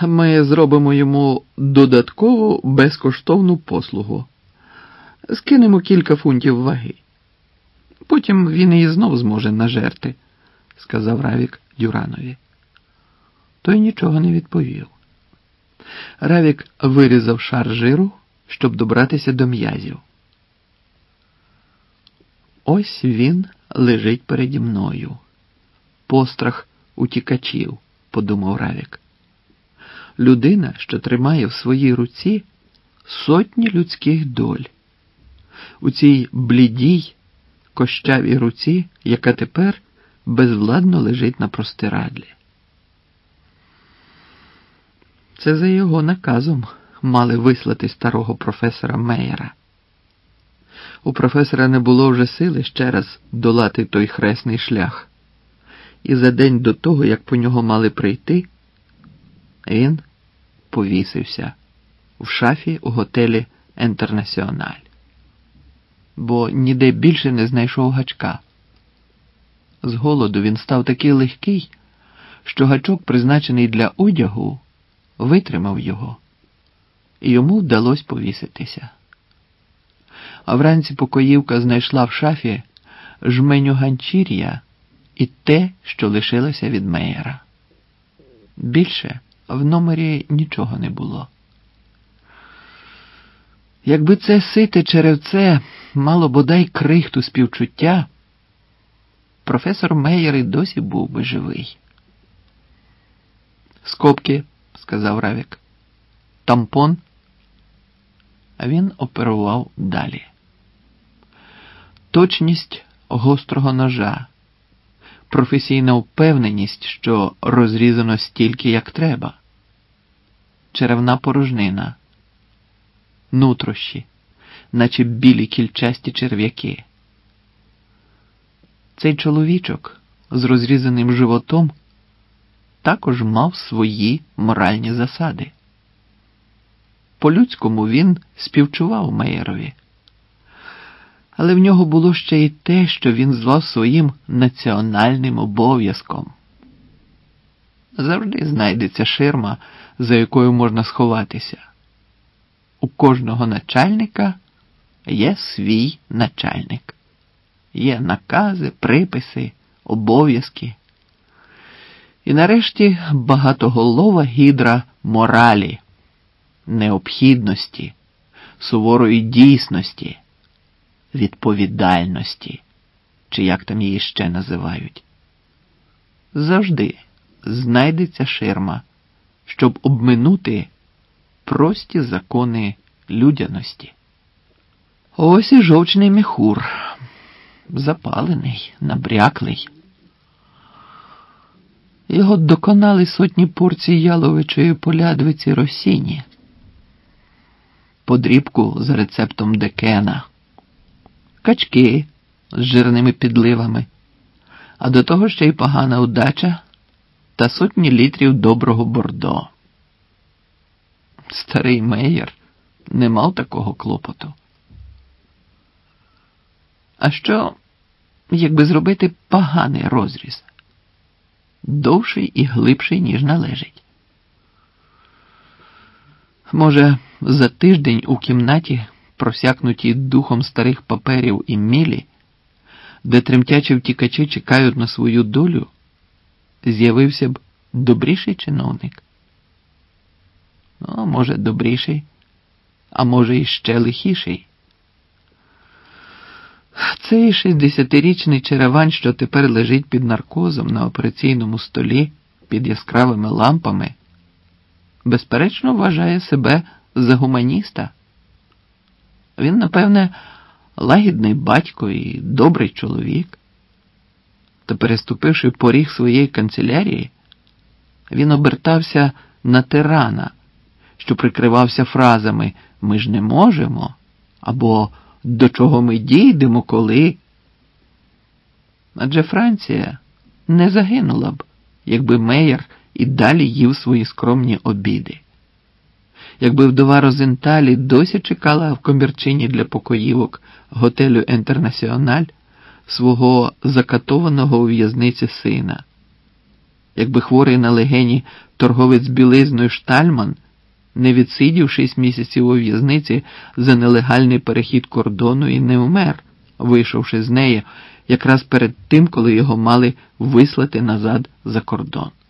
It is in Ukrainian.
Ми зробимо йому додаткову безкоштовну послугу. Скинемо кілька фунтів ваги. Потім він її знов зможе нажерти, сказав Равік Дюранові. Той нічого не відповів. Равік вирізав шар жиру, щоб добратися до м'язів. Ось він лежить переді мною. Пострах утікачів, подумав Равік. Людина, що тримає в своїй руці сотні людських доль. У цій блідій, кощавій руці, яка тепер безвладно лежить на простирадлі. Це за його наказом мали вислати старого професора Меєра. У професора не було вже сили ще раз долати той хресний шлях. І за день до того, як по нього мали прийти, він повісився в шафі у готелі «Інтернаціональ». Бо ніде більше не знайшов гачка. З голоду він став такий легкий, що гачок, призначений для одягу, витримав його, і йому вдалося повіситися. А вранці покоївка знайшла в шафі жменю ганчір'я і те, що лишилося від Меєра. Більше в номері нічого не було. Якби це сите черевце мало бодай крихту співчуття, професор Меєр і досі був би живий. «Скобки», – сказав Равік. «Тампон». А він оперував далі. Точність гострого ножа, професійна впевненість, що розрізано стільки, як треба, черевна порожнина, нутрощі, наче білі кільчасті черв'яки. Цей чоловічок з розрізаним животом також мав свої моральні засади. По-людському він співчував Меєрові. Але в нього було ще й те, що він звав своїм національним обов'язком. Завжди знайдеться ширма, за якою можна сховатися. У кожного начальника є свій начальник. Є накази, приписи, обов'язки. І нарешті багатоголова гідра моралі, необхідності, суворої дійсності, відповідальності, чи як там її ще називають. Завжди знайдеться ширма, щоб обминути прості закони людяності. Ось і жовчний міхур, запалений, набряклий. Його доконали сотні порцій яловичої полядвиці Росіні, подрібку за рецептом Декена, качки з жирними підливами, а до того ще й погана удача та сотні літрів доброго бордо. Старий Меєр не мав такого клопоту. А що, якби зробити поганий розріз? Довший і глибший, ніж належить. Може, за тиждень у кімнаті, просякнутій духом старих паперів і мілі, де тремтячі втікачі чекають на свою долю, з'явився б добріший чиновник? Ну, може, добріший, а може, і ще лихіший. Цей 60-річний черевань, що тепер лежить під наркозом на операційному столі під яскравими лампами, безперечно вважає себе за гуманіста. Він, напевне, лагідний батько і добрий чоловік. Та переступивши поріг своєї канцелярії, він обертався на тирана, що прикривався фразами «ми ж не можемо» або «до чого ми дійдемо, коли…». Адже Франція не загинула б, якби Меєр і далі їв свої скромні обіди. Якби вдова Розенталі досі чекала в комірчині для покоївок готелю «Інтернаціональ» свого закатованого у в'язниці сина. якби хворий на легені торговець білизною Штальман не відсидів 6 місяців у в'язниці за нелегальний перехід кордону і не вмер, вийшовши з неї якраз перед тим, коли його мали вислати назад за кордон.